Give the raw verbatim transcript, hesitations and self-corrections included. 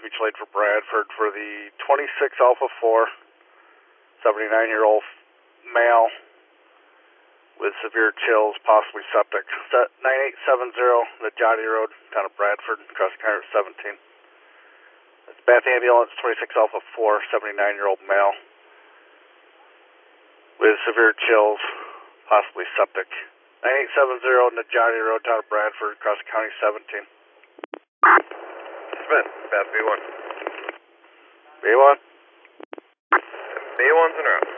mutual aid for Bradford for the twenty-six Alpha four, seventy-nine-year-old male with severe chills, possibly septic. Set nine eight seven zero, Najati Road, town of Bradford, cross county seventeen. It's Bath Ambulance, twenty-six Alpha four, seventy-nine-year-old male with severe chills, possibly septic. nine eight seven zero, Najati Road, town of Bradford, cross county seventeen. Smith, Bath B one. B one? B one's en route.